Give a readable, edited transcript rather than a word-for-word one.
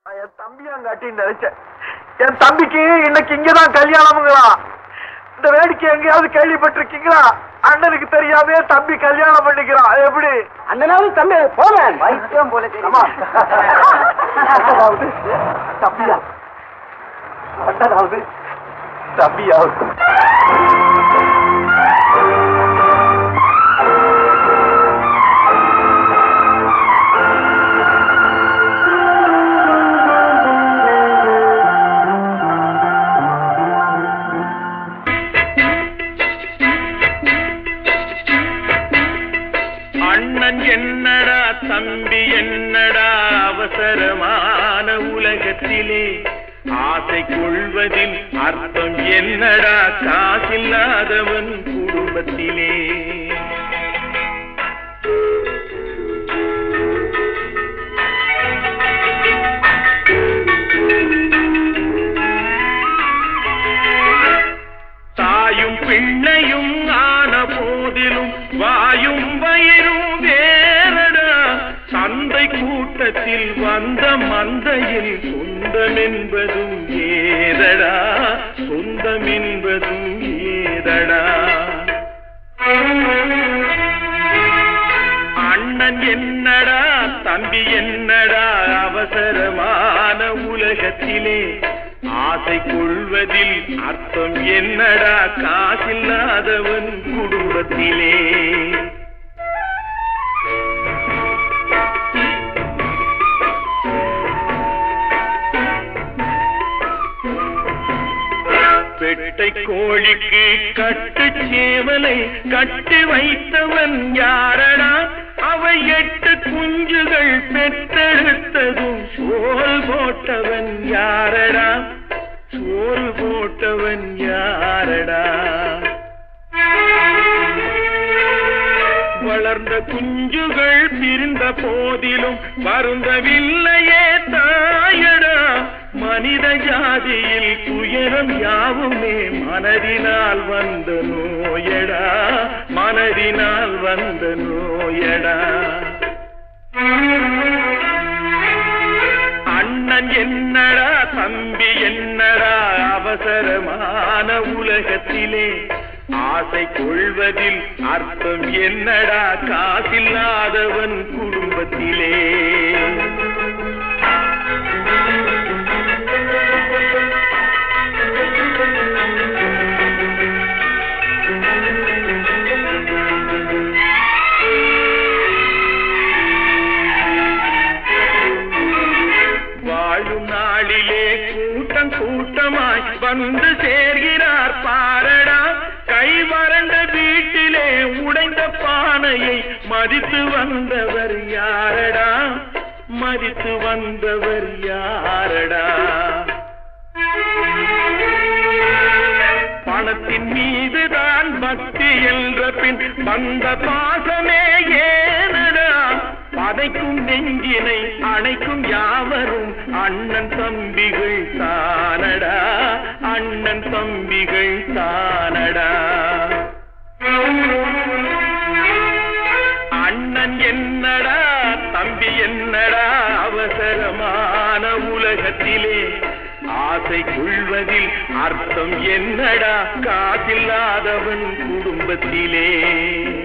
என் தம்பியாங்காட்டின்னு நினைச்சேன். என் தம்பிக்கு இன்னைக்கு இங்கதான் கல்யாணமுங்களா? இந்த வேடிக்கை எங்கேயாவது கேள்விப்பட்டிருக்கீங்களா? அண்ணனுக்கு தெரியாமே தம்பி கல்யாணம் பண்ணிக்கிறான். எப்படி அண்ணனாவது தம்பி போறேன் வைத்தியம் போல தம்பியா? அண்ணனாவது தம்பியாவது என்னடா தம்பி என்னடா அவசரமான உலகத்திலே ஆசை கொள்வதில் அர்த்தம் என்னடா காசில்லாதவன் குடும்பத்திலே தாயும் பிள்ளையும் ஆன போதிலும் வாயும் வயிறும் வேறடா சந்தை கூட்டத்தில் வந்த மந்தையில் சொந்தம் என்பதும் ஏதடா சொந்தம் என்பதும் ஏதடா அண்ணன் என்னடா தம்பி என்னடா அவசரமான உலகத்திலே ஆசை கொள்வதில் அர்த்தம் என்னடா காசில்லாதவன் குடும்பத்திலே பெட்டை கோழிக்கு கட்டு சேவலை கட்டி வைத்தவன் யாரடா அவை 8 குஞ்சுகள் பெற்றெடுத்ததும் சோல் போட்டவன் யாரடா சோல் போட்டவன் யாரடா வளர்ந்த குஞ்சுகள் பிரிந்த போதிலும் வருந்தவில்லையே தாயடா மனித ஜாதியில் துயரம் யாவுமே மனதினால் வந்த நோயடா மனதினால் வந்த நோயடா அண்ணன் என்னடா தம்பி என்னடா அவசரமான உலகத்திலே ஆசை கொள்வதில் அர்த்தம் என்னடா காசில்லாதவன் குடும்பத்திலே வாழும் நாளிலே கூட்டம் கூட்டமாய் வந்து சேர்கிறார் பாரடா கை வறண்ட வீட்டிலே உடைந்த பானையை மதித்து வந்தவர் யாரடா மதித்து வந்தவர் யாரடா பணத்தின் மீதுதான் பக்தி என்ற பின் வந்த பாசமே ஏனடா பதைக்கும் நெஞ்சினை அணைக்கும் யாவரும் அண்ணன் தம்பிகள் தானடா அண்ணன் தம்பிகள் தானடா அண்ணன் என்னடா தம்பி என்னடா அவசரமான உலகத்திலே ஆசை கொள்வதில் அர்த்தம் என்னடா காசில்லாதவன் குடும்பத்திலே